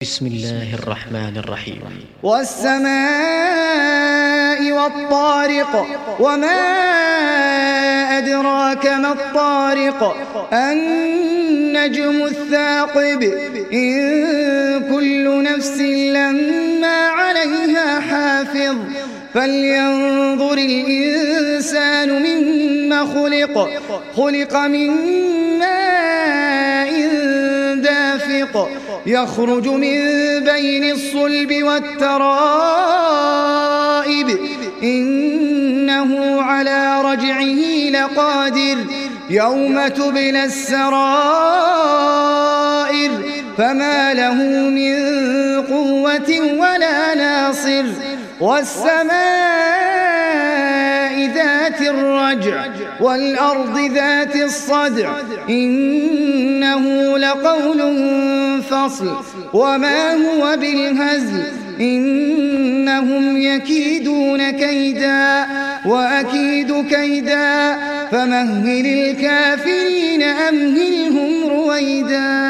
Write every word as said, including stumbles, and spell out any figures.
بسم الله الرحمن الرحيم. والسماء والطارق وما أدراك ما الطارق النجم الثاقب إن كل نفس لما عليها حافظ فلينظر الإنسان مما خلق خلق من ماء دافق يخرج من بين الصلب والترائب إنه على رجعه لقادر يوم تبلى السرائر فما له من قوة ولا ناصر والسماء ذات الرجع والأرض ذات الصدع إنه لقول فصل وما هو بالهزل إنهم يكيدون كيدا وأكيد كيدا فمهل الكافرين أمهلهم رويدا.